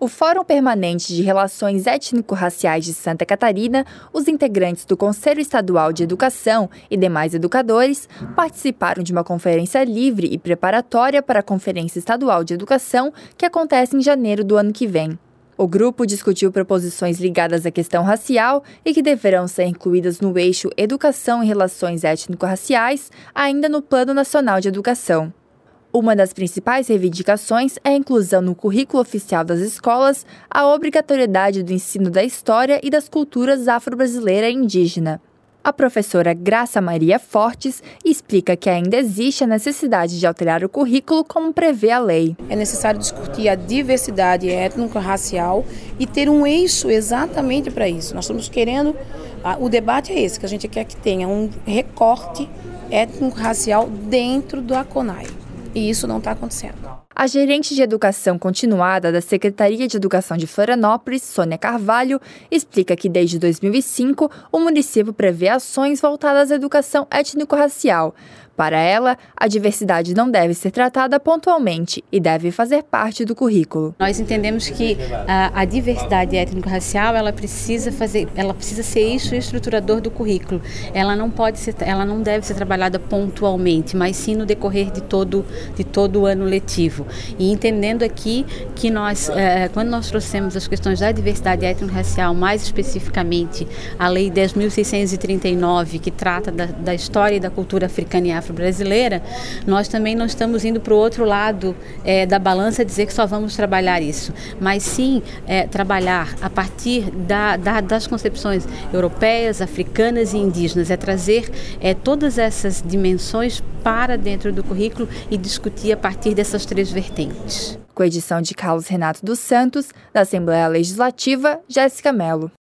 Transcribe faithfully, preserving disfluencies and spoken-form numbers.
O Fórum Permanente de Relações Étnico-Raciais de Santa Catarina, os integrantes do Conselho Estadual de Educação e demais educadores participaram de uma conferência livre e preparatória para a Conferência Estadual de Educação, que acontece em janeiro do ano que vem. O grupo discutiu proposições ligadas à questão racial e que deverão ser incluídas no eixo Educação e Relações Étnico-Raciais, ainda no Plano Nacional de Educação. Uma das principais reivindicações é a inclusão no currículo oficial das escolas a obrigatoriedade do ensino da história e das culturas afro-brasileira e indígena. A professora Graça Maria Fortes explica que ainda existe a necessidade de alterar o currículo como prevê a lei. É necessário discutir a diversidade étnico-racial e ter um eixo exatamente para isso. Nós estamos querendo, o debate é esse, que a gente quer que tenha um recorte étnico-racial dentro do ACONAI. E isso não está acontecendo. A gerente de Educação Continuada da Secretaria de Educação de Florianópolis, Sônia Carvalho, explica que desde dois mil e cinco o município prevê ações voltadas à educação étnico-racial. Para ela, a diversidade não deve ser tratada pontualmente e deve fazer parte do currículo. Nós entendemos que a, a diversidade étnico-racial ela precisa fazer, ela precisa ser eixo estruturador do currículo. Ela não pode ser, ela não deve ser trabalhada pontualmente, mas sim no decorrer de todo, de todo o ano letivo. E entendendo aqui que nós, é, quando nós trouxemos as questões da diversidade étnico-racial, mais especificamente a Lei dez mil seiscentos e trinta e nove, que trata da, da história e da cultura africana e afro-brasileira, nós também não estamos indo para o outro lado é, da balança, dizer que só vamos trabalhar isso, mas sim é, trabalhar a partir da, da, das concepções europeias, africanas e indígenas, é trazer é, todas essas dimensões para dentro do currículo e discutir a partir dessas três vertentes. Com edição de Carlos Renato dos Santos, da Assembleia Legislativa, Jéssica Mello.